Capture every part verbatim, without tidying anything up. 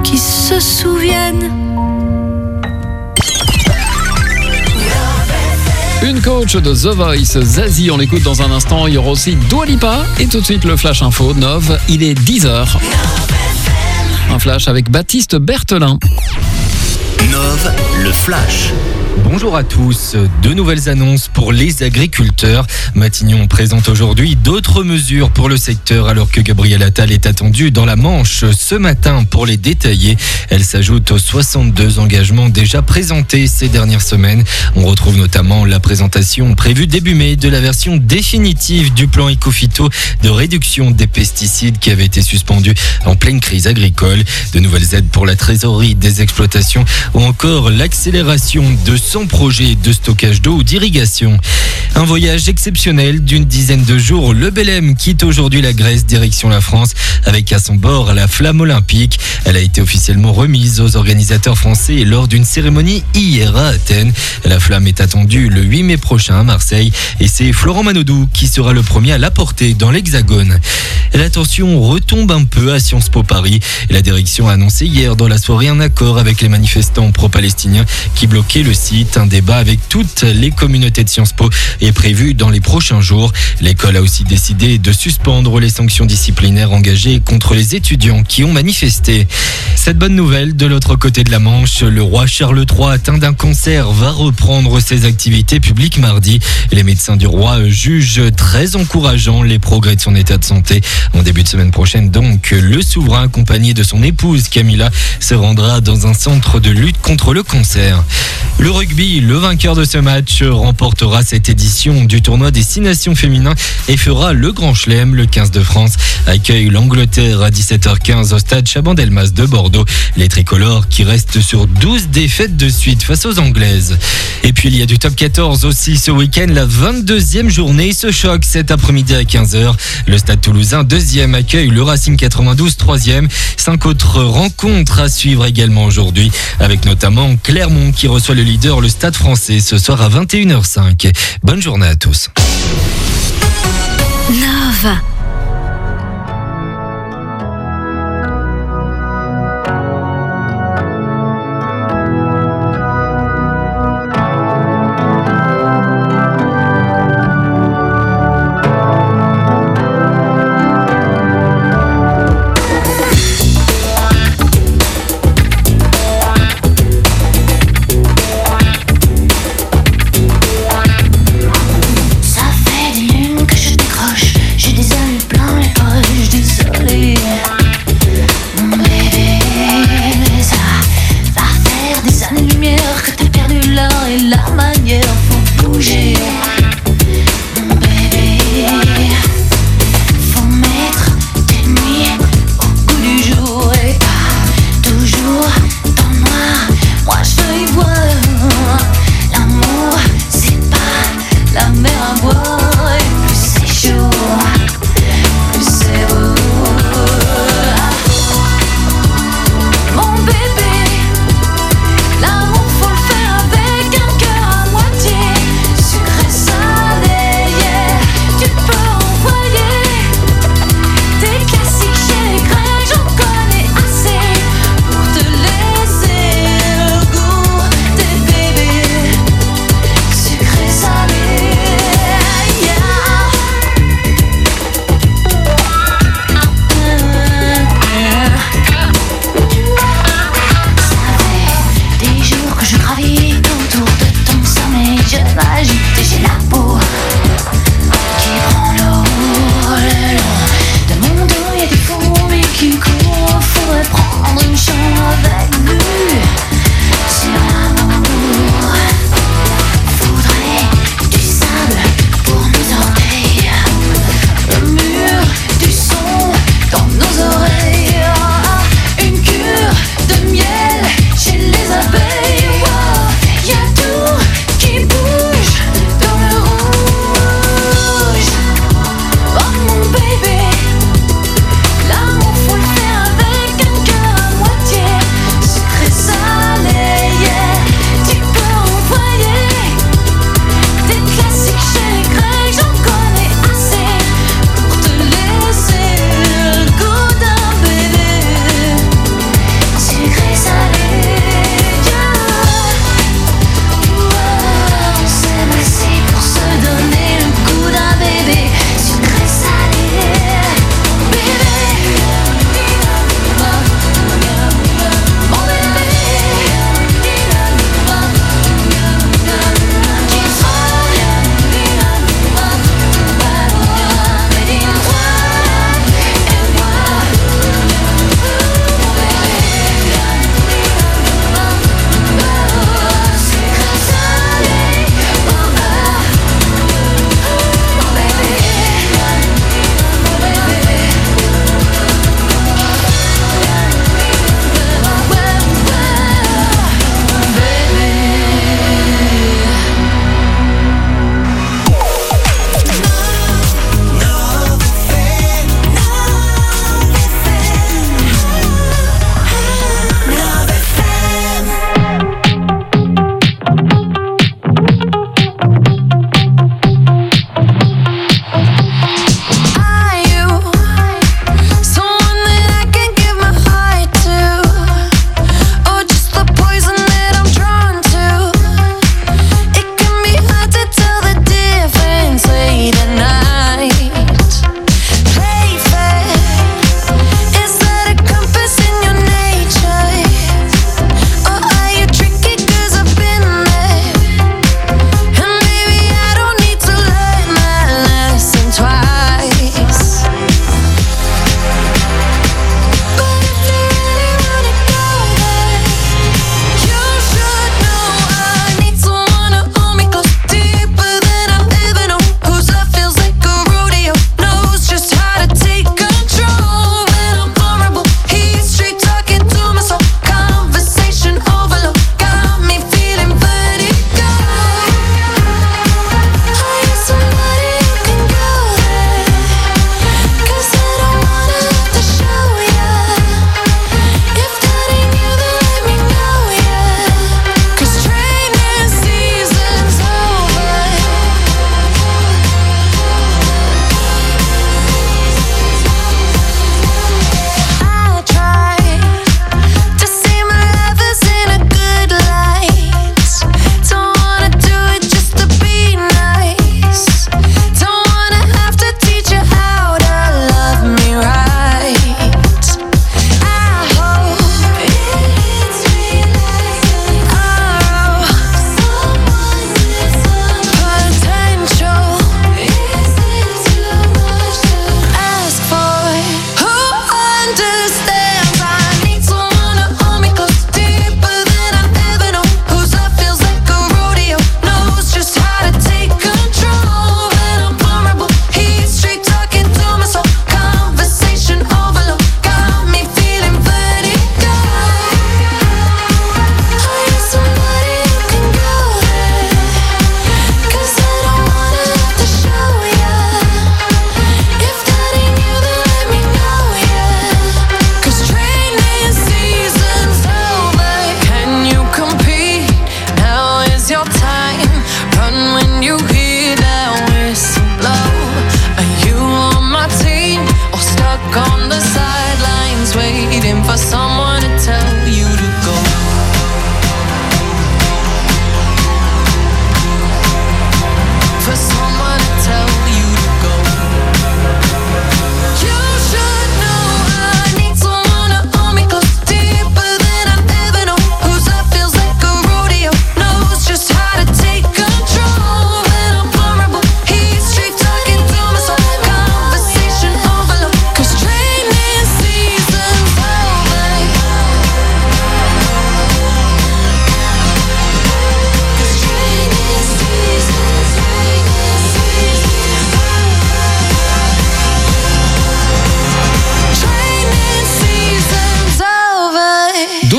qui se souviennent. Une coach de The Voice, Zazie, on l'écoute dans un instant. Il y aura aussi Dua Lipa et tout de suite le Flash Info. Nov, il est dix heures. Un flash avec Baptiste Berthelin. Nov, le flash. Bonjour à tous. De nouvelles annonces pour les agriculteurs. Matignon présente aujourd'hui d'autres mesures pour le secteur alors que Gabriel Attal est attendu dans la Manche ce matin pour les détailler. Elle s'ajoute aux soixante-deux engagements déjà présentés ces dernières semaines. On retrouve notamment la présentation prévue début mai de la version définitive du plan Ecophyto de réduction des pesticides qui avait été suspendu en pleine crise agricole. De nouvelles aides pour la trésorerie des exploitations ou encore l'accélération de cent projets de stockage d'eau ou d'irrigation. Un voyage exceptionnel d'une dizaine de jours. Le Belém quitte aujourd'hui la Grèce, direction la France, avec à son bord la flamme olympique. Elle a été officiellement remise aux organisateurs français lors d'une cérémonie hier à Athènes. La flamme est attendue le huit mai prochain à Marseille et c'est Florent Manodou qui sera le premier à la porter dans l'Hexagone. La tension retombe un peu à Sciences Po Paris. La direction a annoncé hier dans la soirée un accord avec les manifestants pro-palestiniens qui bloquaient le site. Un débat avec toutes les communautés de Sciences Po est prévu dans les prochains jours. L'école a aussi décidé de suspendre les sanctions disciplinaires engagées contre les étudiants qui ont manifesté. Cette bonne nouvelle, de l'autre côté de la Manche, le roi Charles trois atteint d'un cancer va reprendre ses activités publiques mardi. Les médecins du roi jugent très encourageant les progrès de son état de santé. En début de semaine prochaine donc, le souverain accompagné de son épouse Camilla se rendra dans un centre de lutte contre le cancer. Le rugby, le vainqueur de ce match remportera cette édition du tournoi des six nations féminins et fera le Grand Chelem. Le quinze de France accueille l'Angleterre à dix-sept heures quinze au stade Chaban-Delmas de Bordeaux. Les tricolores qui restent sur douze défaites de suite face aux Anglaises. Et puis il y a du top quatorze aussi ce week-end. La vingt-deuxième journée se choque cet après-midi à quinze heures. Le stade toulousain deuxième accueille le Racing quatre-vingt-douze troisième. Cinq autres rencontres à suivre également aujourd'hui avec notamment Clermont qui reçoit le leader, le Stade Français, ce soir à vingt et une heures cinq. Bonne journée à tous. Nova. Ça fait des lunes que je décroche, j'ai des amis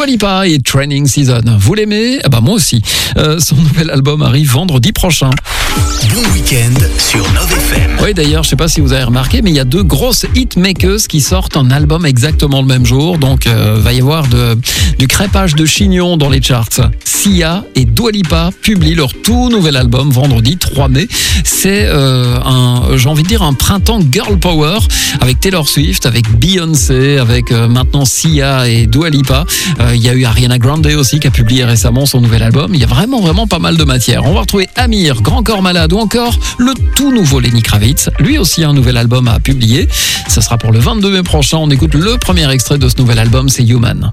Dua Lipa et Training Season. Vous l'aimez ? Ah bah moi aussi. Euh, son nouvel album arrive vendredi prochain. Bon week-end sur Nove F M. Oui, d'ailleurs, je sais pas si vous avez remarqué, mais il y a deux grosses hitmakers qui sortent un album exactement le même jour. Donc, euh, va y avoir de, du crêpage de chignon dans les charts. Sia et Dua Lipa publient leur tout nouvel album vendredi trois mai. C'est euh, un, j'ai envie de dire, un printemps girl power avec Taylor Swift, avec Beyoncé, avec euh, maintenant Sia et Dua Lipa. Euh, il y a eu Ariana Grande aussi qui a publié récemment son nouvel album. Il y a vraiment, vraiment pas mal de matière. On va retrouver Amir, Grand Corps Malade ou encore le tout nouveau Lenny Kravitz. Lui aussi a un nouvel album à publier. Ça sera pour le vingt-deux mai prochain. On écoute le premier extrait de ce nouvel album, c'est Human.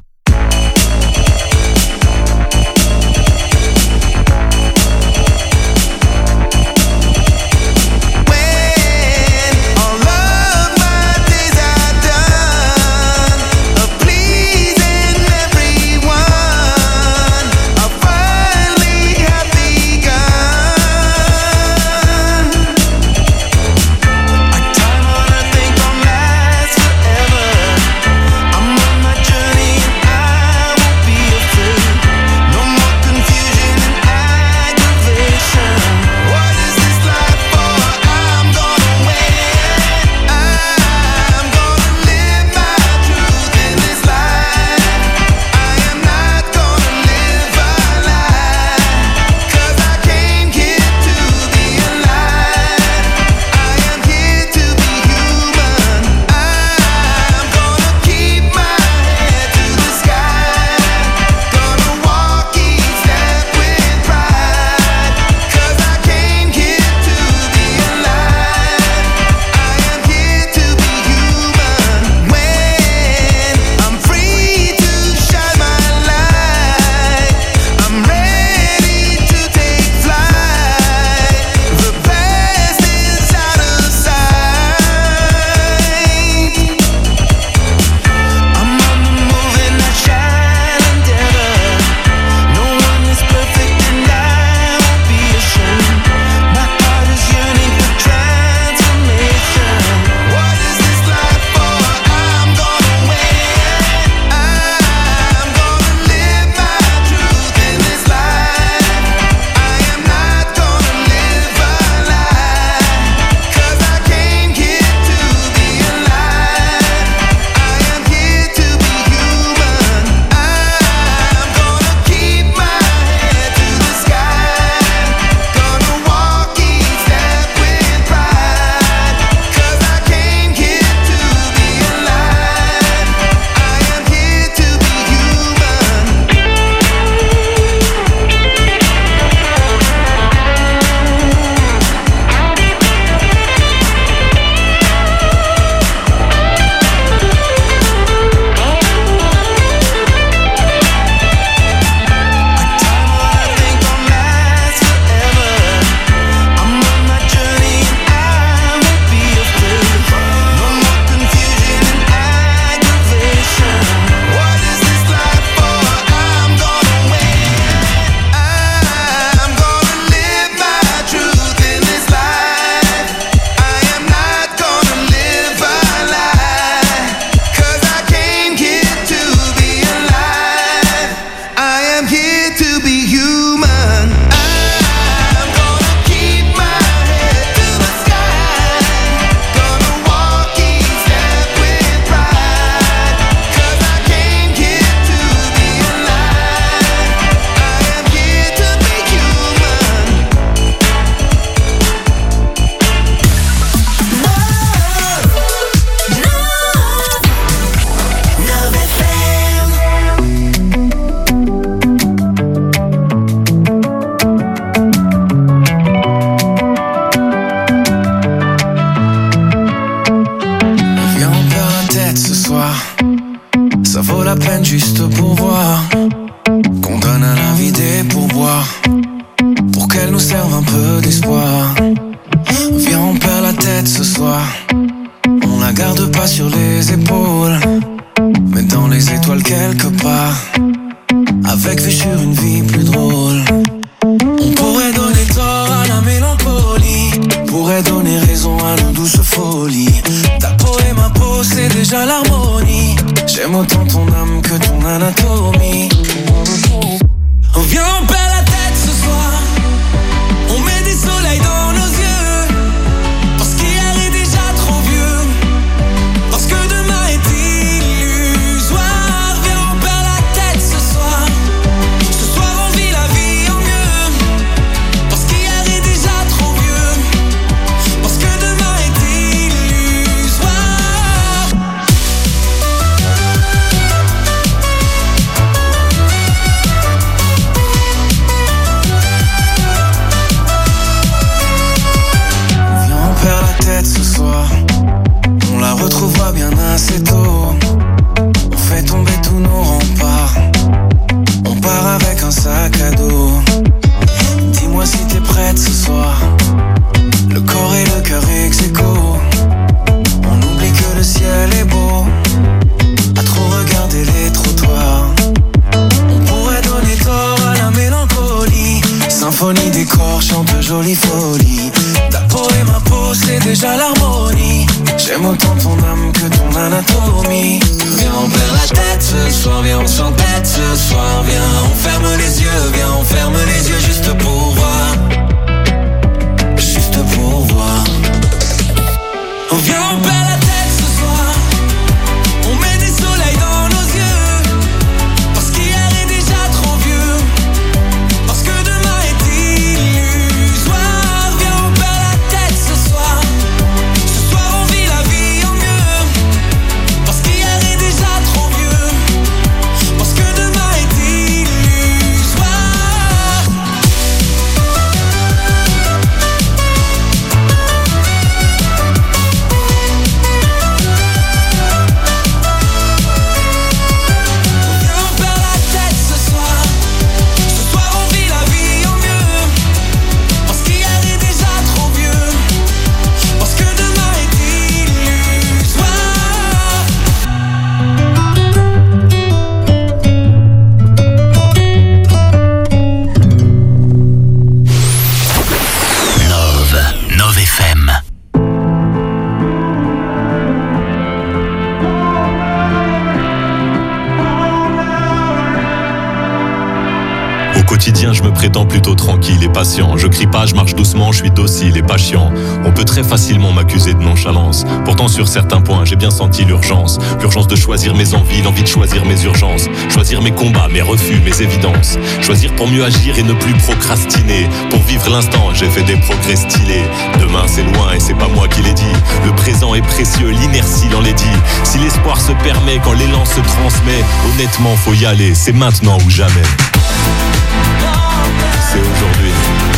déjà l'harmonie. J'aime autant ton âme que ton anatomie. Viens, on perd la tête ce soir. On met des soleils dans nos yeux. Parce qu'hier est déjà trop vieux. Parce que demain est illusoire. Viens, on perd la tête ce soir. Ce soir on vit la vie en mieux. Parce qu'hier est déjà trop vieux. Parce que demain est illusoire. Viens, on perd la tête ce soir. On la retrouvera bien assez tôt. On fait tomber tous nos remparts. On part avec un sac à dos. Dis-moi si t'es prête ce soir. Le corps et le cœur ex aequo. On oublie que le ciel est beau. À trop regarder les trottoirs. On pourrait donner tort à la mélancolie. Symphonie des corps chante jolie folie. Ta peau et ma peau c'est déjà l'harmonie. J'aime autant ton âme que ton anatomie. Viens on perd la tête ce soir. Viens on s'entête ce soir. Viens on ferme les yeux. Viens on ferme les yeux juste pour voir. Juste pour voir. Viens on perd la tête ce soir. On met des soleils dans nos yeux. Parce qu'hier est déjà trop vieux. Parce que demain est illusoire. Viens on perd la tête ce soir. Ce soir on vit la vie en mieux. Parce qu'hier est déjà trop vieux. Parce que demain est illusoire. Viens on perd la tête ce soir. Ce soir on vit la vie en mieux. Parce qu'hier est déjà trop vieux. Parce que demain est illusoire. Nove, Nove F M. Au quotidien, je me prétends plutôt tranquille et patient. Je crie pas, je marche doucement, je suis docile et pas chiant. On peut très facilement m'accuser de nonchalance. Pourtant, sur certains points, j'ai bien senti l'urgence. L'urgence de choisir mes envies, l'envie de choisir mes urgences. Choisir mes combats, mes refus, mes évidences. Choisir pour mieux agir et ne plus procrastiner. Pour vivre l'instant, j'ai fait des progrès stylés. Demain, c'est loin et c'est pas moi qui l'ai dit. Le présent est précieux, l'inertie l'en l'est dit. Si l'espoir se permet, quand l'élan se transmet, honnêtement, faut y aller, c'est maintenant ou jamais. C'est aujourd'hui.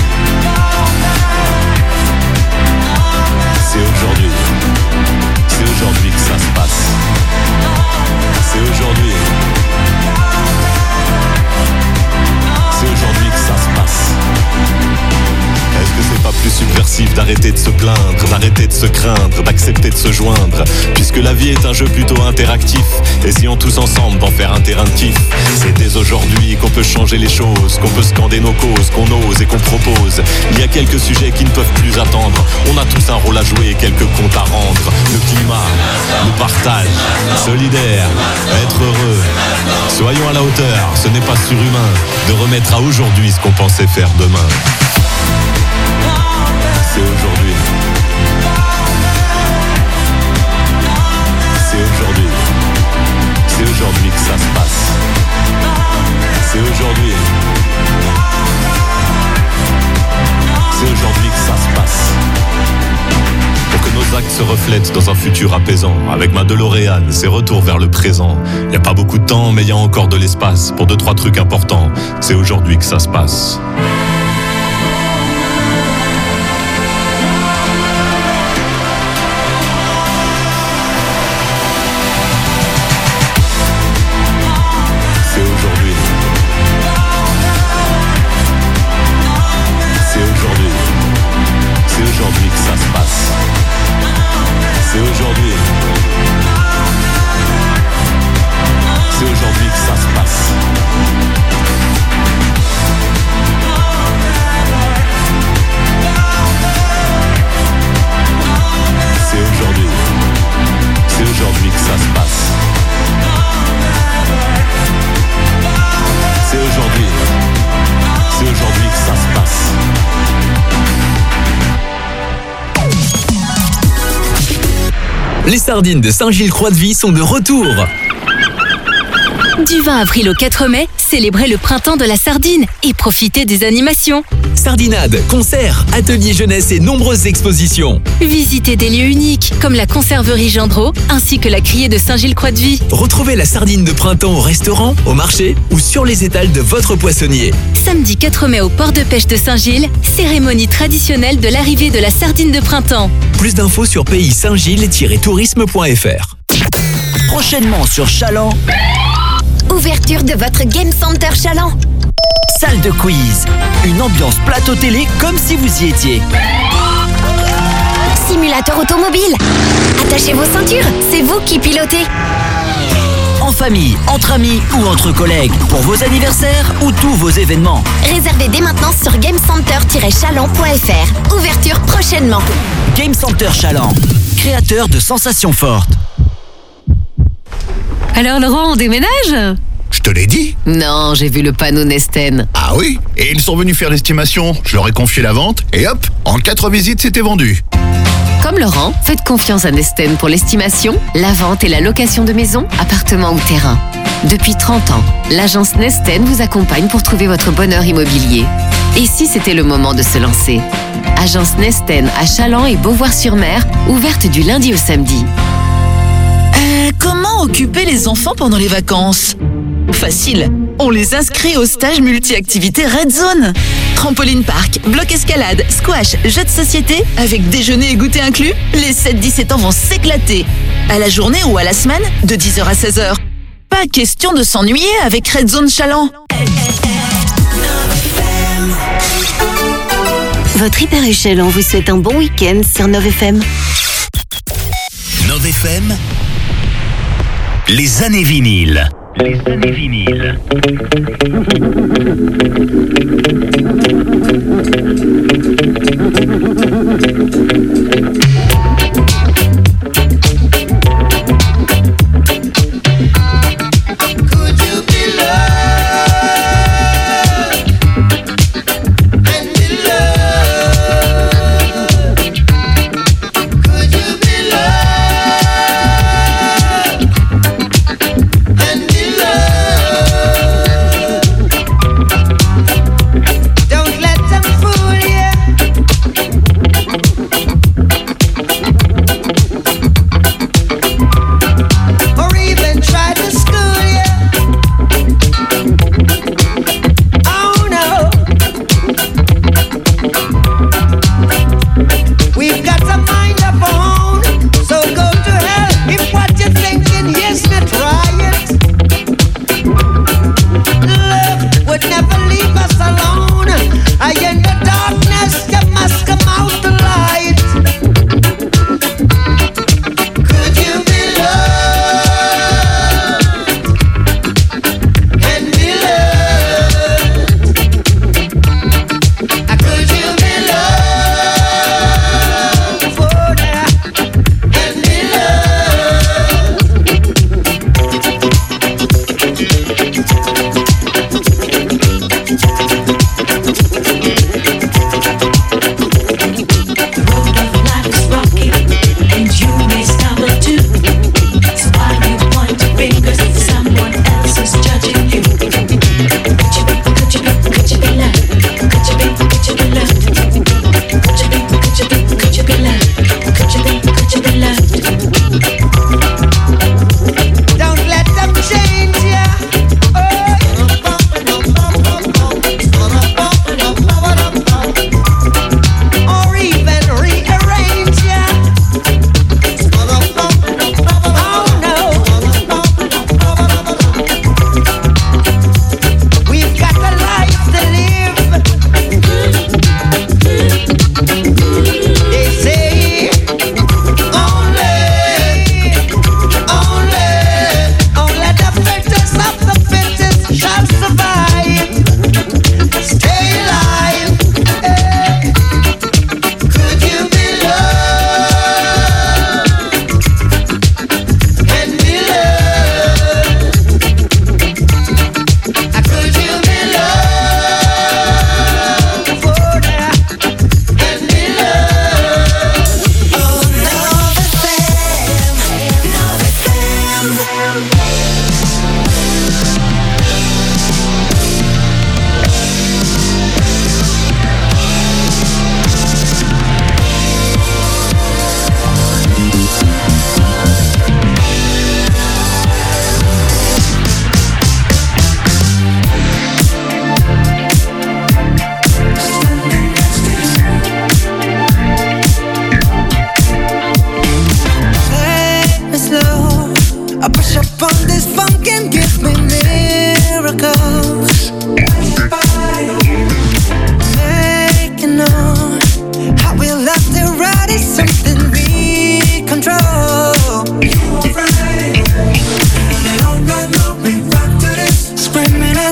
C'est aujourd'hui. C'est aujourd'hui que ça se passe. C'est aujourd'hui. C'est aujourd'hui que ça se passe. Est-ce que c'est pas plus subversif d'arrêter de se plaindre, d'arrêter de se craindre, d'accepter de se joindre? Puisque la vie est un jeu plutôt interactif, essayons tous ensemble d'en faire un terrain de kiff. C'est dès aujourd'hui qu'on peut changer les choses, qu'on peut scander nos causes, qu'on ose et qu'on propose. Il y a quelques sujets qui ne peuvent plus attendre. On a tous un rôle à jouer et quelques comptes à rendre. Le climat, le partage, solidaire, être heureux. Soyons à la hauteur, ce n'est pas surhumain de remettre à aujourd'hui ce qu'on pensait faire demain. C'est aujourd'hui. C'est aujourd'hui. C'est aujourd'hui que ça se passe. C'est aujourd'hui. C'est aujourd'hui que ça se passe. Pour que nos actes se reflètent dans un futur apaisant. Avec ma DeLorean, c'est retour vers le présent. Y a pas beaucoup de temps, mais y a encore de l'espace pour deux, trois trucs importants. C'est aujourd'hui que ça se passe. C'est aujourd'hui. C'est aujourd'hui que ça se passe. Les sardines de Saint-Gilles-Croix-de-Vie sont de retour. Du vingt avril au quatre mai, célébrez le printemps de la sardine et profitez des animations. Sardinade, concerts, ateliers jeunesse et nombreuses expositions. Visitez des lieux uniques comme la conserverie Gendreau ainsi que la criée de Saint-Gilles-Croix-de-Vie. Retrouvez la sardine de printemps au restaurant, au marché ou sur les étals de votre poissonnier. Samedi quatre mai au port de pêche de Saint-Gilles, cérémonie traditionnelle de l'arrivée de la sardine de printemps. Plus d'infos sur pays saint gilles tiret tourisme point f r. Prochainement sur Chaland, ouverture de votre Game Center Chaland. Salle de quiz, une ambiance plateau télé comme si vous y étiez. Simulateur automobile. Attachez vos ceintures, c'est vous qui pilotez. En famille, entre amis ou entre collègues, pour vos anniversaires ou tous vos événements. Réservez dès maintenant sur game center tiret chaland point f r. Ouverture prochainement. Game Center Chaland, créateur de sensations fortes. Alors Laurent, on déménage ? Je te l'ai dit. Non, j'ai vu le panneau Nesten. Ah oui, et ils sont venus faire l'estimation. Je leur ai confié la vente et hop, en quatre visites, c'était vendu. Comme Laurent, faites confiance à Nesten pour l'estimation, la vente et la location de maisons, appartements ou terrains. Depuis trente ans, l'agence Nesten vous accompagne pour trouver votre bonheur immobilier. Et si c'était le moment de se lancer ? Agence Nesten à Chaland et Beauvoir-sur-Mer, ouverte du lundi au samedi. Euh, comment occuper les enfants pendant les vacances ? Facile, on les inscrit au stage multi-activité Red Zone. Trampoline park, bloc escalade, squash, jeux de société, avec déjeuner et goûter inclus, les sept dix-sept ans vont s'éclater. À la journée ou à la semaine, de dix heures à seize heures. Pas question de s'ennuyer avec Red Zone Chaland. Votre Hyper U Chaland vous souhaite un bon week-end sur Nove F M. Nove F M, les années vinyles. Les années vinyles.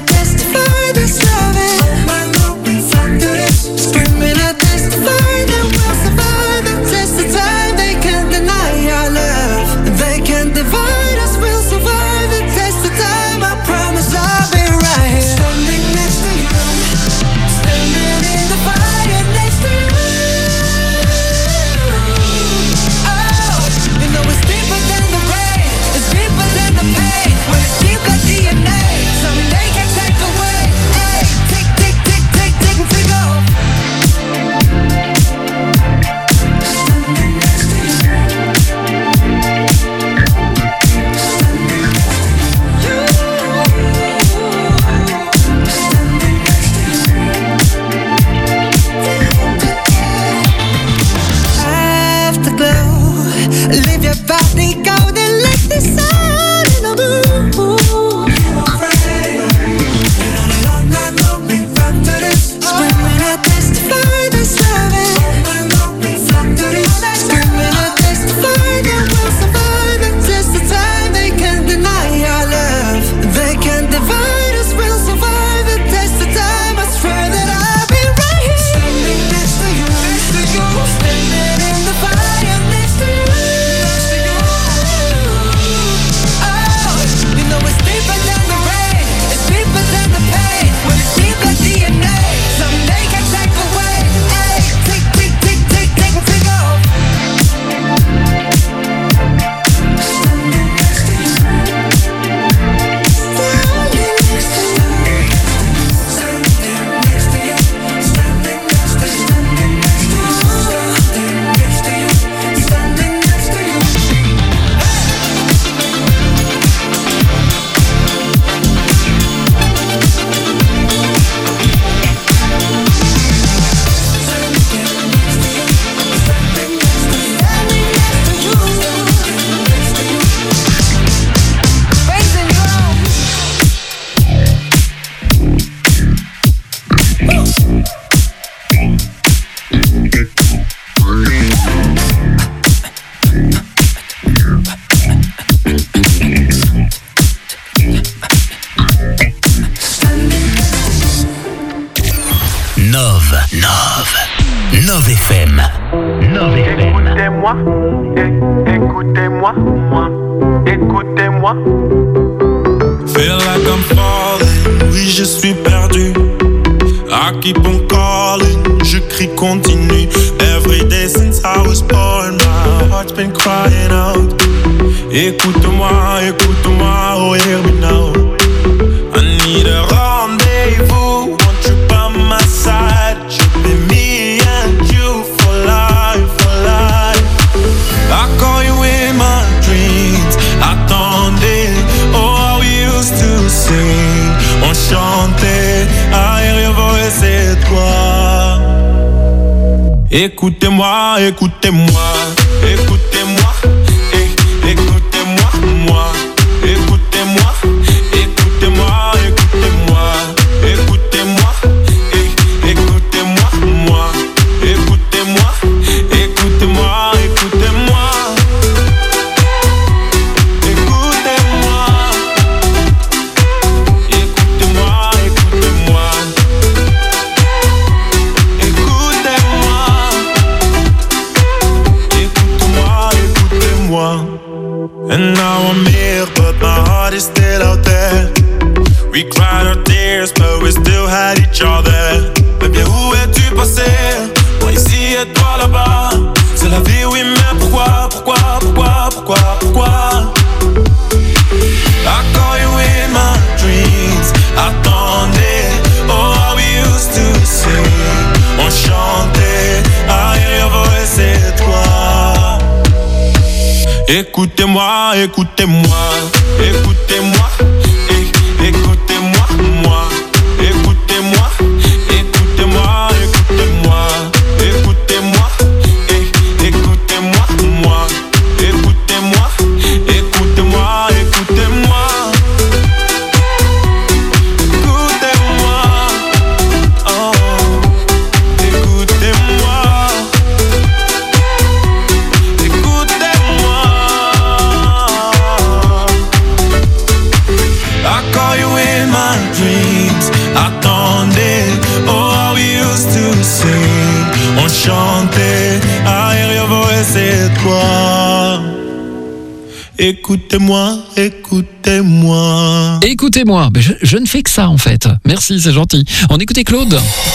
testify this loving. All my love reflected it. Screaming, I testify that we'll survive the test of time. They can't deny our love. They can't divide us. We'll survive the test of time. I promise I'll be right here. Standing next to you. Standing in the fire next to you. Oh, you know it's deeper than the rain. It's deeper than the pain. When it's deep like D N A. Someday can take away. Hey, tick, tick, tick, tick, tick, and tick off. Standing next to you. Afterglow, leave your body golden like the sun in a moon. Screaming, I testify this loving. Screaming, I testify that we'll survive the test of time. They can't deny our love. They can't divide us. We'll survive the test of time. I swear that I'll be right here. Standing next to you, next to you. Standing in the fire next to you. Oh, you know it's deeper than the rain. It's deeper than the pain. When it's deep like D N A. Someday can take away. Hey, tick, tick, tick, tick, tick, and tick off. Standing next to you. Standing next to you. Standing next to you. Standing next to you. Standing next to you. Standing next to you. Standing next to you. Nove. Nove. Nove F M. Nove F M. Écoutez-moi, é- écoutez-moi, moi, écoutez-moi. Feel like I'm falling, oui je suis perdu. I keep on calling, je crie continue. Every day since I was born, my heart's been crying out. Écoute-moi, écoute-moi, oh hear me now. I need a rendezvous, want you by my side. Should be me and you for life, for life. I call you in my dreams, attendez, oh how we used to sing. On chantait, arrière c'est toi. Écoutez-moi, écoutez-moi, écoutez-moi, é- écoutez-moi, moi, écoutez-moi, écoutez-moi, écoutez-moi, écoutez-moi, é- écoutez-moi, moi, écoutez-moi, écoutez-moi, écoutez-moi, écoutez-moi, écoutez-moi, écoutez-moi. And now I'm here, but my heart is still out there. We cried our tears, but we still had each other. Mais bien où es-tu passé? Moi ici et toi là-bas. C'est la vie, oui, mais pourquoi, pourquoi, pourquoi, pourquoi, pourquoi? I call you in my dreams. Attendez, oh how we used to sing. On chantait, I hear your voice, c'est toi. Écoutez-moi, écoutez-moi, écoutez-moi, é- écoutez-moi, moi, écoutez-moi, écoutez-moi, écoutez-moi, écoutez-moi, é- écoutez-moi, moi, écoutez-moi, écoutez-moi, écoutez-moi, écoutez-moi, oh, écoutez-moi. Écoutez-moi. Attendez, oh how we used to sing. On chantait, arrière voix c'est toi. Écoutez-moi, écoutez-moi. Écoutez-moi, mais je, je ne fais que ça en fait. Merci, c'est gentil. On écoutait Claude.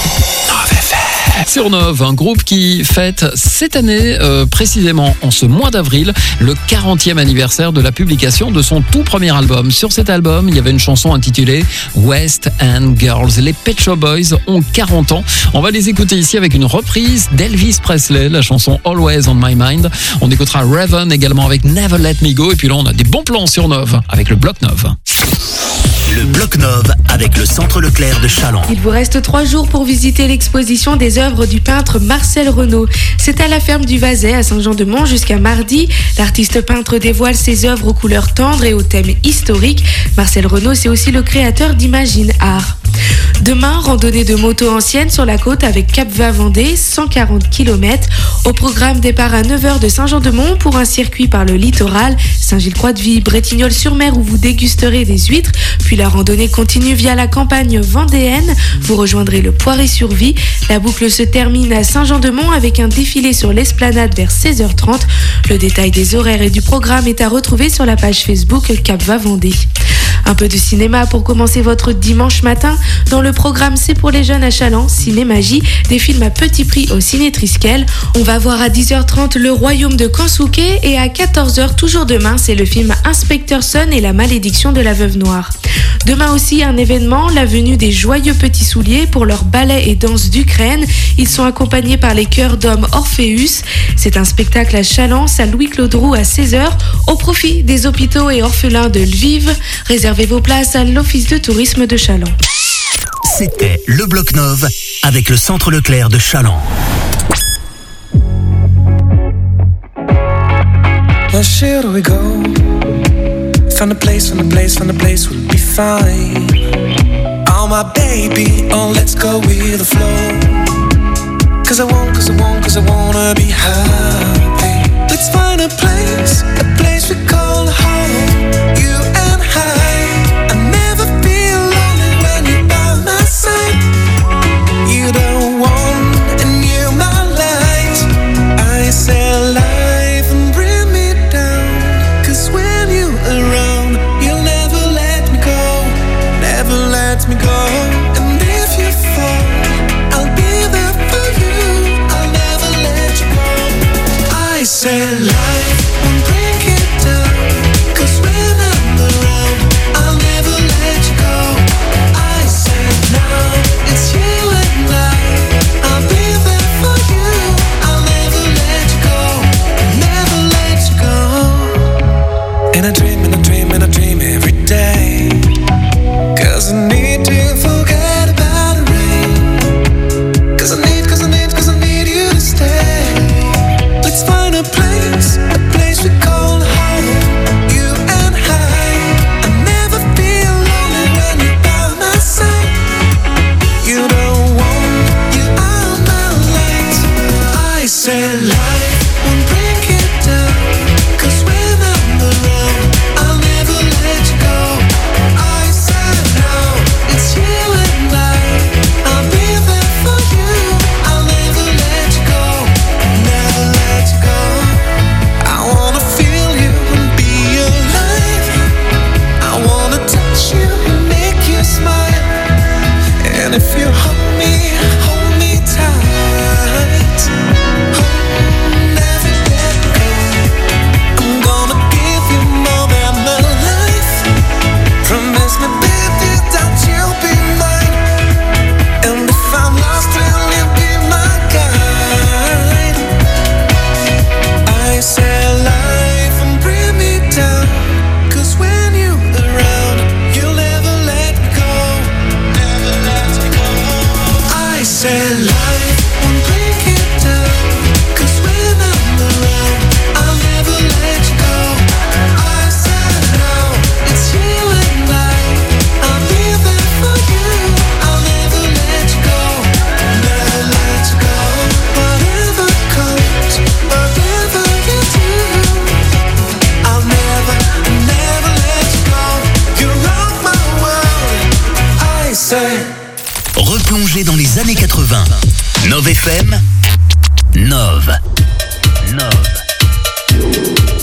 Sur Nove, un groupe qui fête cette année, euh, précisément en ce mois d'avril, le quarantième anniversaire de la publication de son tout premier album. Sur cet album, il y avait une chanson intitulée West End Girls. Les Pet Shop Boys ont quarante ans. On va les écouter ici avec une reprise d'Elvis Presley, la chanson Always on My Mind. On écoutera Raven également avec Never Let Me Go. Et puis là, on a des bons plans sur Nove avec le Bloc Nove. Le Bloc Nove avec le Centre Leclerc de Challans. Il vous reste trois jours pour visiter l'exposition des œuvres du peintre Marcel Renaud. C'est à la ferme du Vazet à Saint-Jean-de-Mont jusqu'à mardi. L'artiste peintre dévoile ses œuvres aux couleurs tendres et aux thèmes historiques. Marcel Renaud, c'est aussi le créateur d'Imagine Art. Demain, randonnée de moto ancienne sur la côte avec Cap-Va-Vendée, cent quarante kilomètres. Au programme, départ à neuf heures de Saint-Jean-de-Mont pour un circuit par le littoral, Saint-Gilles-Croix-de-Vie, Bretignolles-sur-Mer où vous dégusterez des huîtres. Puis la randonnée continue via la campagne vendéenne. Vous rejoindrez le Poiré-sur-Vie. La boucle se termine à Saint-Jean-de-Mont avec un défilé sur l'esplanade vers seize heures trente. Le détail des horaires et du programme est à retrouver sur la page Facebook Cap-Va-Vendée. Un peu de cinéma pour commencer votre dimanche matin. Dans le programme C'est pour les jeunes à Challans, Ciné-Magie, des films à petit prix au Ciné Triskel. On va voir à dix heures trente Le Royaume de Kansuke et à quatorze heures, toujours demain, c'est le film Inspecteur Sun et la malédiction de la veuve noire. Demain aussi, un événement, la venue des Joyeux Petits Souliers pour leur ballet et danse d'Ukraine. Ils sont accompagnés par les chœurs d'hommes Orpheus. C'est un spectacle à Challans, à Louis-Claude Roux à seize heures, au profit des hôpitaux et orphelins de Lviv. Réservez vos places à l'Office de tourisme de Challans. C'était le Bloc Nove avec le Centre Leclerc de Challans. Where should we go? Find a place, find a place, find a place we'll be fine. Oh my baby, oh let's go with the flow. Cause I won't, cause I won't, cause I wanna be happy. Let's find a place, a place we call home. You and I, I never feel lonely when you're by my side. You don't want and you're my light. I say life and bring me down. Cause when you're around, you'll never let me go. Never let me go. And if you fall, I'll be there for you. I'll never let you go. I say life and bring it down. Cause when I'm around, I'll never let you go. I say now, it's you and I. I'll be there for you. I'll never let you go. Never let you go. And I dream and I dream and I dream every day. Cause I need to forget about the rain. Cause I need, cause I need, cause I need you to stay. Let's find a place, a place we call home. You and I, I never feel lonely when you're by my side. You don't want, you are my light. I say life won't bring it down. Cause when I'm around, I'll never let you go. I said no, it's you and I. I'll be there for you. I'll never let you go. Never let you go. I wanna feel you and be alive. I wanna touch you and make you smile. And if you hold me, hold me tight. Oh, never let go. I'm gonna give you more than my life. Promise me, baby, that you'll be mine. And if I'm lost, will you be my guide? I say life and bring me down. Cause when you're around, you'll never let me go. Never let me go. I say life and bring it down. Cause when I'm around, I'll never let you go. I said no, it's you and I. I'll be there for you. I'll never let you go. Never let you go. Whatever comes, whatever you do, I'll never, never let you go. You rock my world. I say Replongez dans les années quatre-vingts. Nove F M, Nove. Nove.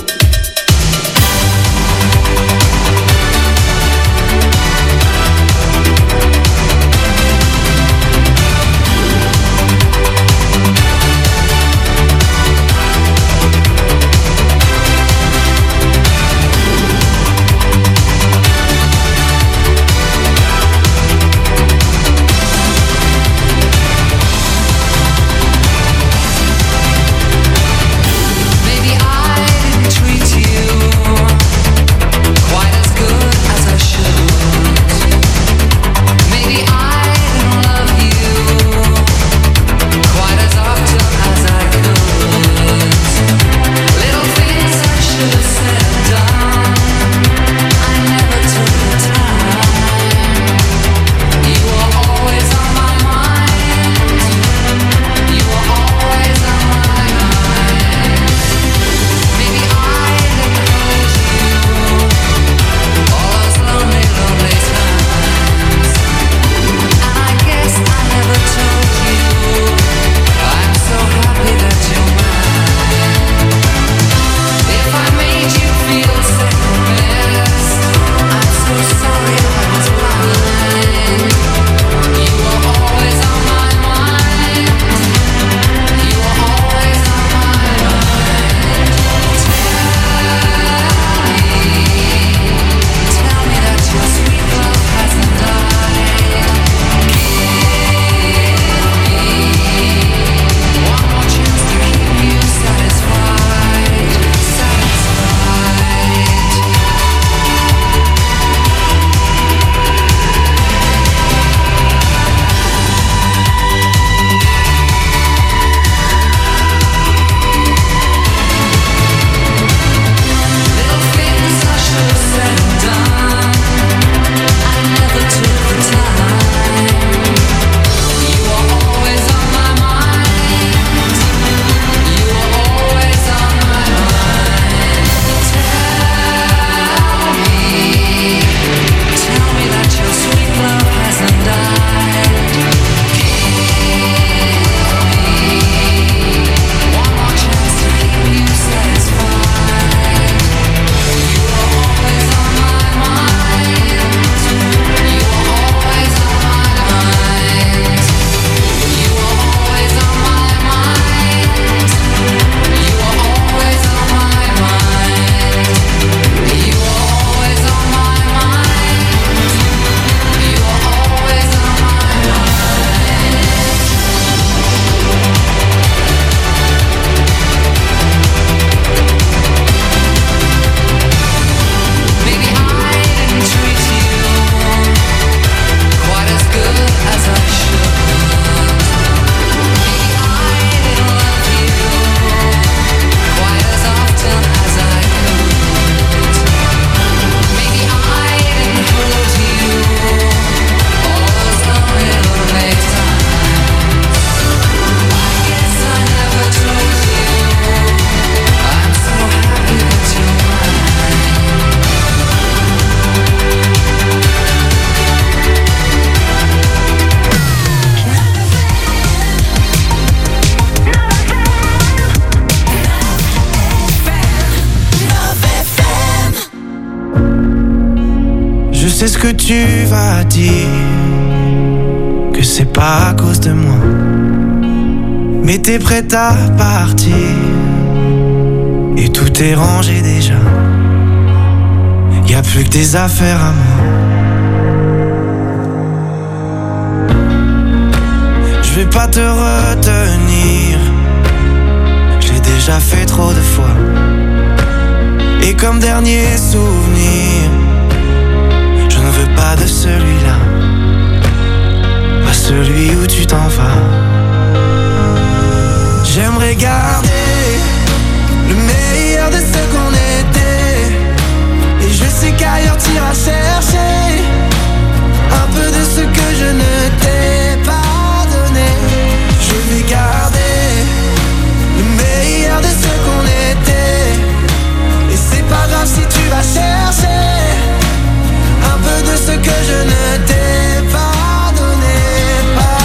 sais ce que tu vas dire, que c'est pas à cause de moi, mais t'es prête à partir, et tout est rangé déjà. Y'a plus que des affaires à moi. Je vais pas te retenir, j'ai déjà fait trop de fois. Et comme dernier souvenir, je ne veux pas de celui-là, pas celui où tu t'en vas. J'aimerais garder le meilleur de ce qu'on était, et je sais qu'ailleurs t'iras chercher un peu de ce que je ne t'ai pas donné. Je vais garder le meilleur de ce qu'on était, et c'est pas grave si tu vas chercher un peu de ce que je ne t'ai pas donné, pas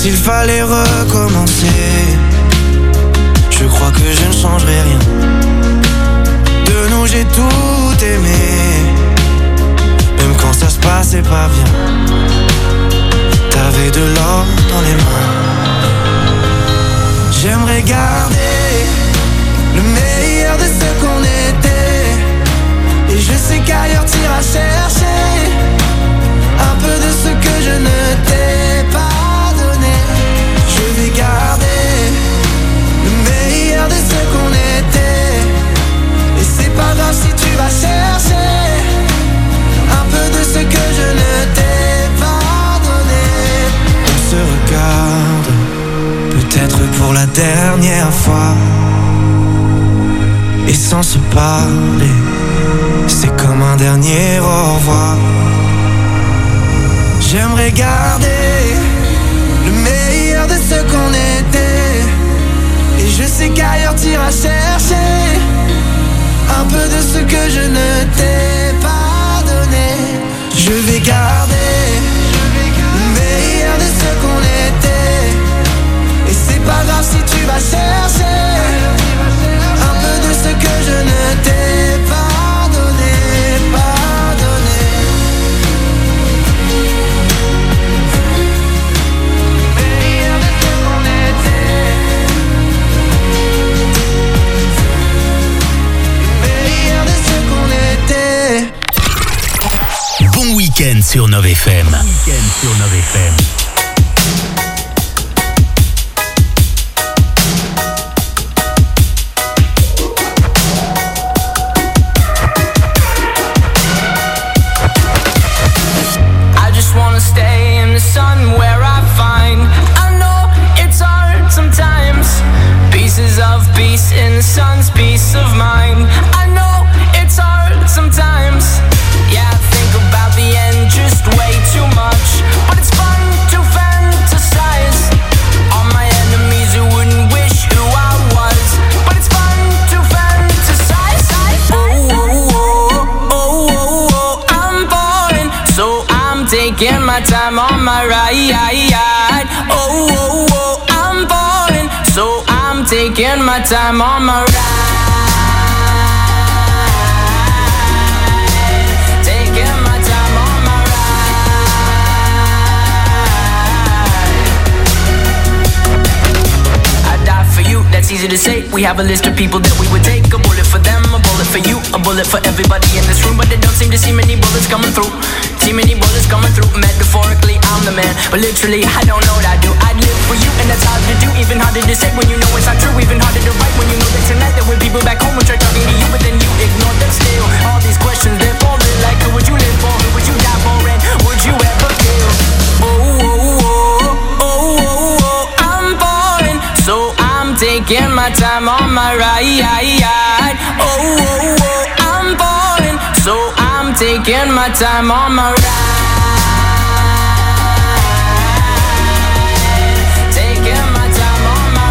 s'il fallait recommencer, je crois que je ne changerai rien. De nous j'ai tout aimé, même quand ça se passait pas bien. T'avais de l'or dans les mains. J'aimerais garder le meilleur de ce qu'on était, et je sais qu'ailleurs t'iras chercher un peu de ce que je ne t'ai pas donné. Je vais garder le meilleur de ce qu'on était, et c'est pas grave si tu vas chercher un peu de ce que je ne t'ai pas donné. On se regarde, peut-être pour la dernière fois, et sans se parler, c'est comme un dernier au revoir. J'aimerais garder le meilleur de ce qu'on était, et je sais qu'ailleurs t'iras chercher un peu de ce que je ne t'ai pas donné. Je vais garder le meilleur de ce qu'on était, et c'est pas grave si tu vas chercher un peu de ce que je ne t'ai pas donné, pas donné. Meilleur de ce qu'on était, meilleur de ce qu'on était. Bon week-end sur Nove F M. Bon week-end sur Nove F M. Stay in the sun where I find, I know it's hard sometimes, pieces of peace in the sun's peace of mind. I know it's hard sometimes, yeah, I think about the end just way too much, but it's fun to fantasize on my enemies who wouldn't wish who I was, but it's fun to fantasize. Oh, oh, oh, oh, oh, oh, I'm falling, so I'm taking my time on my ride. Oh, oh, oh, I'm falling, so I'm taking my time on my ride. Taking my time on my ride. I die for you, that's easy to say. We have a list of people that we would take. A bullet for them, a bullet for you, a bullet for everybody in this room, but they don't seem to see many bullets coming through. See many bullets coming through. Metaphorically, I'm the man, but literally, I don't know what I do. I'd live for you, and that's hard to do. Even harder to say when you know it's not true. Even harder to write when you know that tonight there were people back home who tried talking to you, but then you ignore them still. All these questions, they're falling like, who would you live for? Who would you die for? And would you ever kill? Oh, oh, oh, oh, oh, oh, I'm falling, so I'm taking my time on my ride. Oh, oh, oh, I'm falling, so I'm taking my time on my ride. Taking my time on my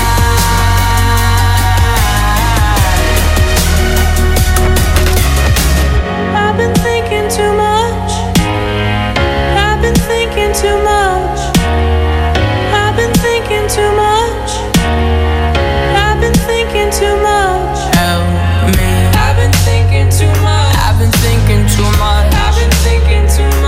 ride. I've been thinking too much. I've been thinking too much. I've been thinking too much. I've been thinking too much. Help me. I've been thinking too much. I've been thinking too much. I've been thinking too much.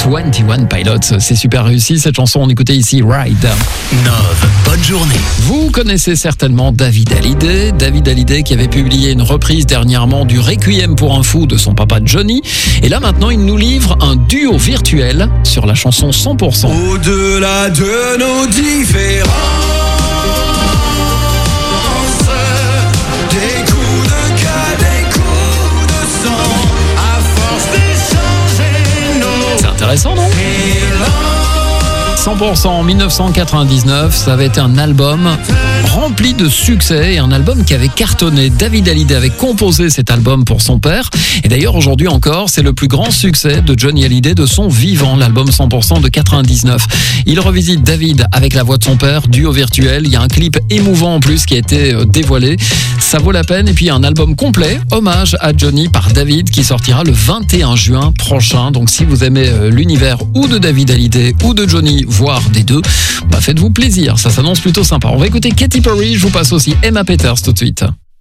vingt et un Pilots. C'est super réussi cette chanson, on écoutait ici Ride. Nove, bonne journée. Vous connaissez certainement David Hallyday. David Hallyday qui avait publié une reprise dernièrement du Requiem pour un fou de son papa Johnny. Et là maintenant, il nous livre un duo virtuel sur la chanson cent pour cent. Au-delà de nos différences, des coups de cas, des coups de sang, à force d'échanger nos... C'est intéressant, non ? cent pour cent en dix-neuf cent quatre-vingt-dix-neuf, ça avait été un album rempli de succès et un album qui avait cartonné. David Hallyday avait composé cet album pour son père et d'ailleurs aujourd'hui encore, c'est le plus grand succès de Johnny Hallyday de son vivant, l'album cent pour cent de quatre-vingt-dix-neuf. Il revisite David avec la voix de son père, duo virtuel. Il y a un clip émouvant en plus qui a été dévoilé. Ça vaut la peine. Et puis un album complet, hommage à Johnny par David, qui sortira le vingt et un juin prochain. Donc si vous aimez l'univers ou de David Hallyday ou de Johnny, voire des deux, bah faites-vous plaisir. Ça s'annonce plutôt sympa. On va écouter Katy Perry. Je vous passe aussi Emma Peters tout de suite.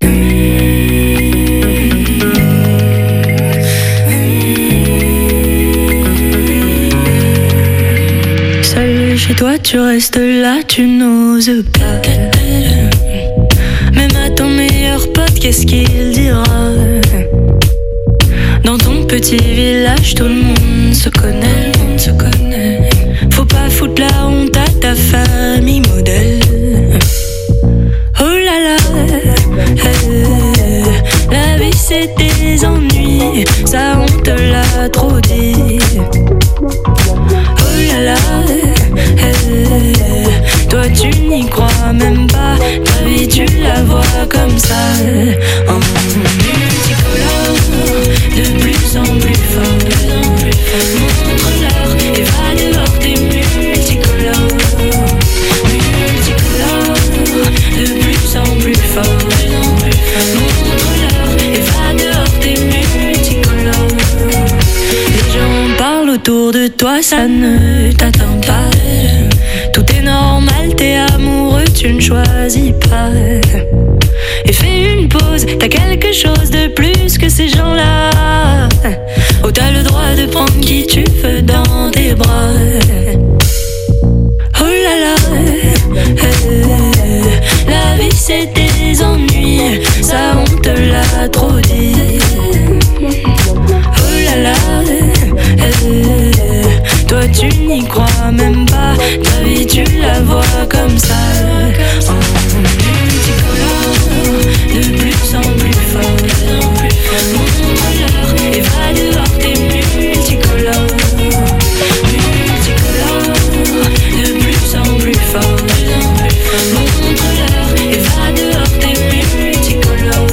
Seul chez toi, tu restes là, tu n'oses pas. Même à ton meilleur pote, qu'est-ce qu'il dira? Dans ton petit village, tout le monde se connaît, le monde se connaît. Faut pas foutre la honte à ta famille modèle. Oh là là, euh, la vie c'est des ennuis, ça on te l'a trop dit. Oh là là, euh, toi tu n'y crois même pas, ta vie tu la vois comme ça. En multicolore, de plus en plus fort, montre-leur et va dehors, t'es multicolore. Multicolore, de plus en plus fort, montre-leur et va dehors, t'es multicolore. Les gens parlent autour de toi, ça ne t'atteint pas. Tout est normal, t'es amoureux, tu ne choisis pas. Et fais une pause, t'as quelque chose de plus que ces gens-là. Oh, t'as le droit de prendre qui tu veux dans tes bras. Oh là là, euh, la vie c'est des ennuis, ça on te l'a trop dit. Oh là là, euh, toi tu n'y crois même pas, ta vie tu la vois comme ça. En multicolore, de plus en plus fort, montre-leur et va dehors, t'es multicolore. Multicolore, de plus en plus fort, montre-leur et va dehors, t'es multicolore.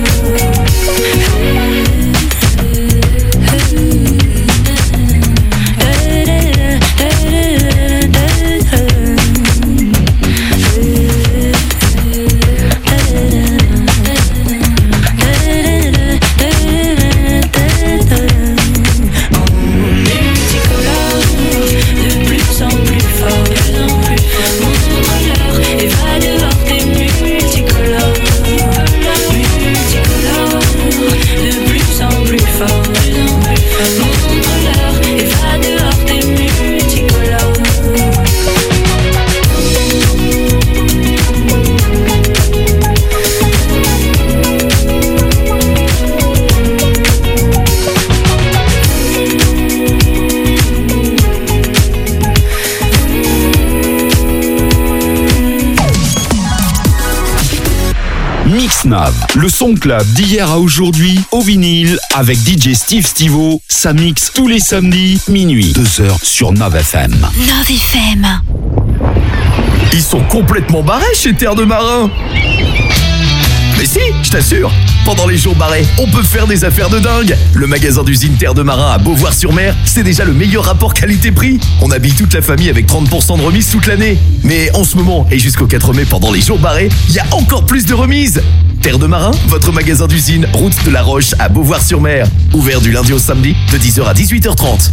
Nove, le son club d'hier à aujourd'hui au vinyle avec D J Steve Stivo, ça mixe tous les samedis minuit, deux heures sur Nove F M. Nove F M. Ils sont complètement barrés chez Terre de Marin. Mais si, je t'assure, pendant les jours barrés, on peut faire des affaires de dingue. Le magasin d'usine Terre de Marin à Beauvoir-sur-Mer, c'est déjà le meilleur rapport qualité-prix. On habille toute la famille avec trente pour cent de remise toute l'année. Mais en ce moment et jusqu'au quatre mai pendant les jours barrés, il y a encore plus de remises. Terre de Marin, votre magasin d'usine, route de la Roche à Beauvoir-sur-Mer. Ouvert du lundi au samedi de dix heures à dix-huit heures trente.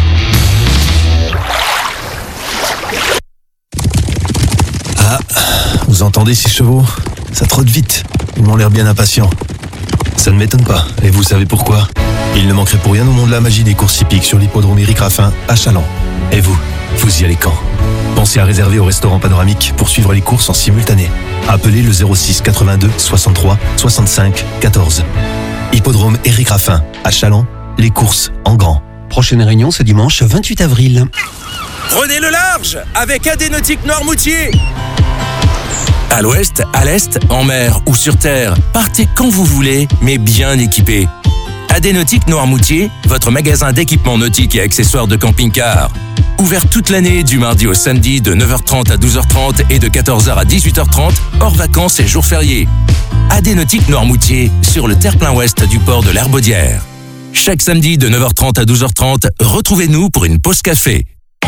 Ah, vous entendez ces chevaux? Ça trotte vite. Ils m'ont l'air bien impatients. Ça ne m'étonne pas. Et vous savez pourquoi? Il ne manquerait pour rien au monde de la magie des courses hippiques sur l'hippodrome Éric Raffin à Châlons. Et vous, vous y allez quand? Pensez à réserver au restaurant Panoramique pour suivre les courses en simultané. Appelez le zéro six quatre-vingt-deux soixante-trois soixante-cinq quatorze. Hippodrome Éric Raffin, à Châlons, les courses en grand. Prochaine réunion ce dimanche vingt-huit avril. Prenez le large avec A D Nautique Noirmoutier. À l'ouest, à l'est, en mer ou sur terre, partez quand vous voulez, mais bien équipé. A D Nautique Noirmoutier, votre magasin d'équipements nautiques et accessoires de camping-car. Ouvert toute l'année du mardi au samedi de neuf heures trente à douze heures trente et de quatorze heures à dix-huit heures trente, hors vacances et jours fériés. A D Nautique Noirmoutier, sur le terre-plein ouest du port de l'Herbaudière. Chaque samedi de neuf heures trente à douze heures trente, retrouvez-nous pour une pause café.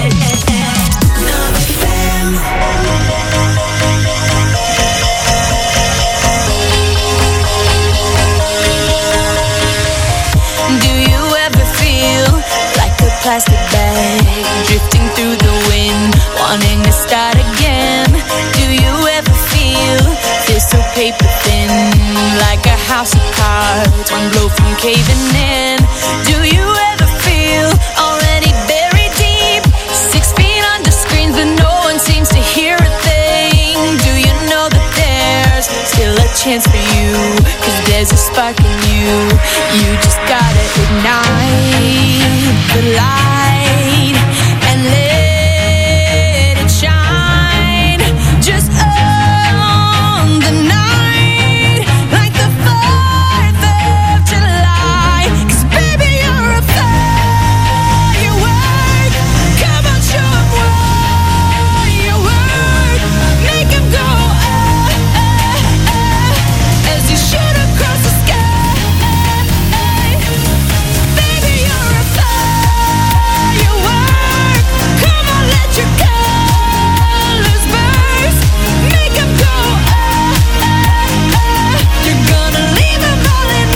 Plastic bag drifting through the wind, wanting to start again. Do you ever feel this so paper thin, like a house of cards, one blow from caving in? Do you ever feel already buried deep, six feet under screens but no one seems to hear a thing? Do you know that there's still a chance for you, 'cause there's a spark in you, you just gotta ignite the light and let it shine. Just on the night, like the fourth of July. 'Cause baby, you're a firework. Come on, show 'em what you work. Make 'em go ah, ah, ah, as you shoot across the sky. Baby, you're a firework. Come on, let your colors burst. Make 'em go ah, ah, ah. You're gonna leave 'em all in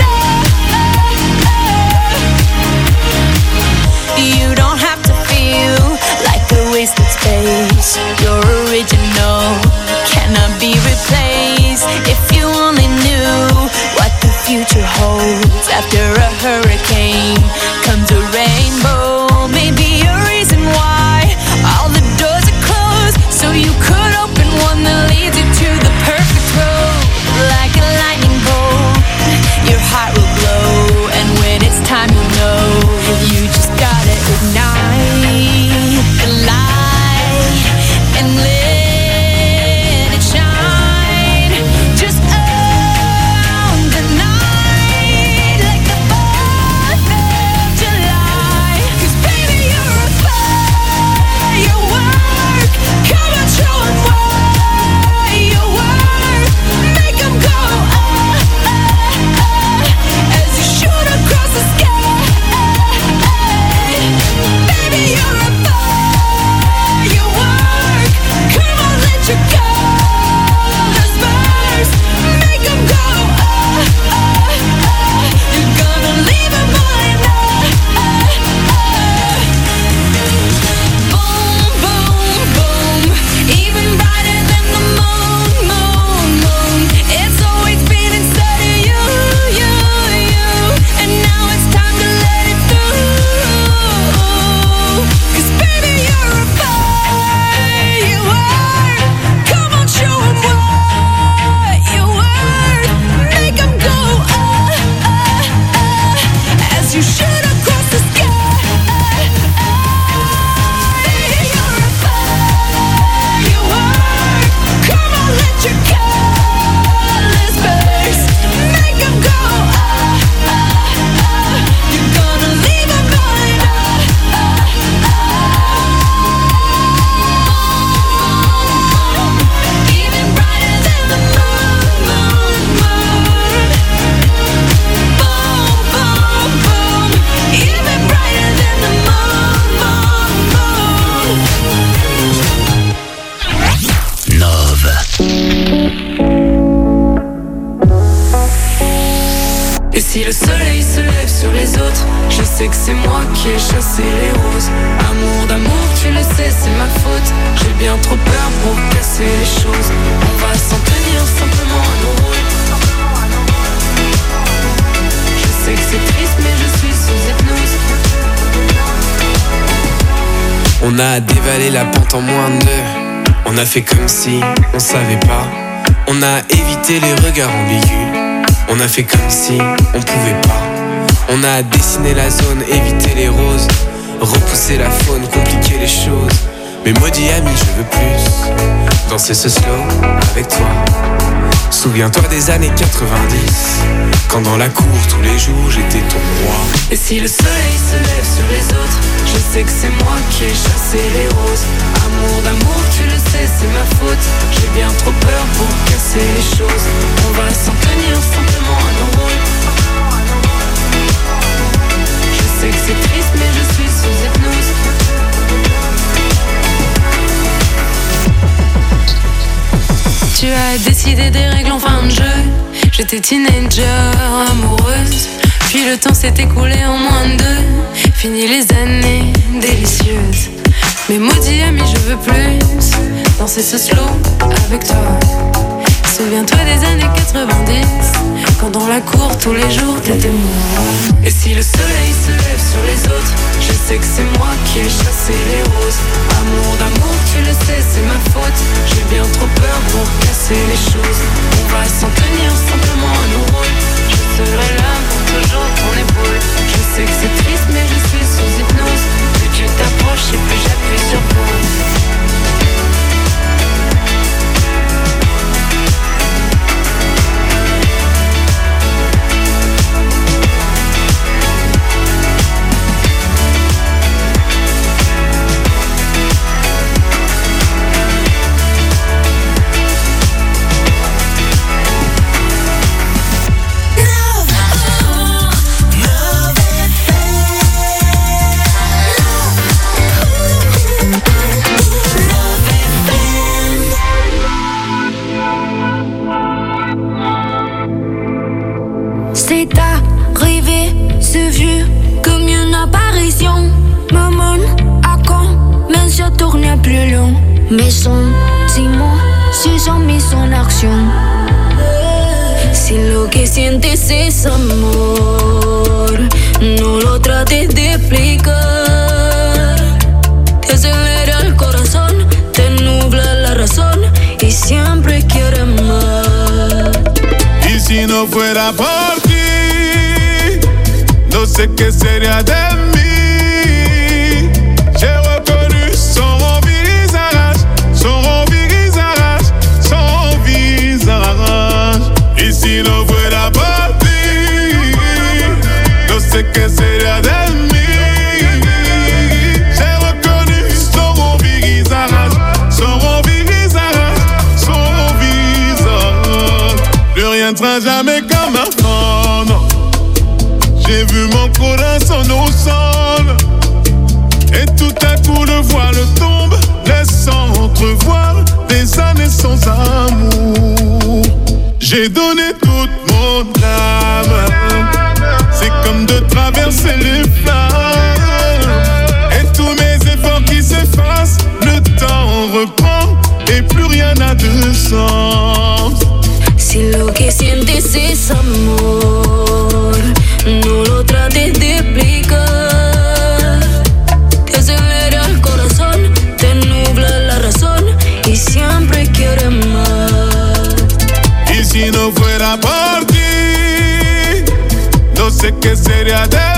ah. You don't have to feel like a wasted space. You're original, cannot be replaced. If you only knew what the future holds. After a hurricane comes a rainbow. Maybe a reason why all the doors are closed, so you could open one that leads you to the perfect road. Like a lightning bolt, your heart will glow, and when it's time you'll know. You just gotta ignite the light and let it shine. Just on the night, like the fourth of July. 'Cause baby, you're a firework. Come on, show 'em what you work. Make 'em go ah, ah, ah, as you shoot across the sky. Baby, you're a firework. Come on, let your colors burst. Make 'em go ah, ah, ah. You're gonna leave 'em all in ah, ah, ah. Boom, boom, boom. Even brighter than the moon, moon, moon. It's always been inside of you, you, you. And now it's time to let it through. 'Cause baby, you're a firework. Come on, show 'em what you worth. Make 'em go ah, ah, ah, as you shoot across the sky. Baby, you're a firework. Come on, let your colors burst. Make 'em go ah, ah, ah. You're gonna leave 'em all in ah, ah, ah. Even brighter than the moon, moon, moon. Boom, boom, boom. Even brighter than the moon, moon, moon. Nove. Et si le soleil se lève sur les autres, je sais que c'est moi qui ai chassé les roses. Amour d'amour, tu le sais, c'est ma faute. J'ai bien trop peur pour casser les choses. On va s'en tenir simplement à nos rôles. Je sais que c'est triste, mais je suis sous hypnose. On a dévalé la pente en moins de deux. On a fait comme si on savait pas. On a évité les regards ambigus. On a fait comme si on pouvait pas. On a dessiné la zone, évité les roses, repousser la faune, compliquer les choses. Mais maudit ami, je veux plus danser ce slow avec toi. Souviens-toi des années quatre-vingt-dix, quand dans la cour tous les jours j'étais ton roi. Et si le soleil se lève sur les autres, je sais que c'est moi qui ai chassé les roses. Amour d'amour, tu le sais, c'est ma faute. J'ai bien trop peur pour casser les choses. On va s'en tenir simplement à nos rôles. Je sais que c'est triste mais je suis sous hypnose. Tu as décidé des règles en fin de jeu. J'étais teenager, amoureuse. Puis le temps s'est écoulé en moins de deux. Fini les années délicieuses. Mais maudit ami, je veux plus danser ce slow avec toi. Souviens-toi des années quatre-vingt-dix, quand dans la cour tous les jours t'étais moi. Et si le soleil se lève sur les autres, je sais que c'est moi qui ai chassé les roses. Amour d'amour, tu le sais, c'est ma faute. J'ai bien trop peur pour casser les choses. On va s'en tenir simplement à nos rôles. Je serai là pour toujours ton épaule. Je sais que c'est triste mais je suis sous hypnose. Plus tu t'approches et plus j'appuie sur pause. C'est arrivé, c'est vu comme une apparition. Maman, à quand, mais je tournais plus long. Mes sentiments se sont mis en action. Si lo que sientes es amor, no lo trates de explicar. Te acelera el corazón, te nubla la razón y siempre quieres más. Y si no fuera por ti, no sé qué sería de mí. J'ai reconnu son visage, son visage, son visage. Y si no fuera por ti, no sé qué sería de mí. J'ai reconnu son visage, son visage, son visage. Plus rien ne sera jamais comme avant, non. J'ai vu mon corazon au sol, et tout à coup le voile tombe, laissant entrevoir des années sans amour. J'ai donné toute mon âme, c'est comme de traverser les flammes, et tous mes efforts qui s'effacent, le temps reprend, et plus rien n'a de sens. Si lo que sientes es amor, no lo trates de explicar. Te acelera el corazón, te nubla la razón y siempre quieres más. Y si no fuera por ti, no sé qué sería de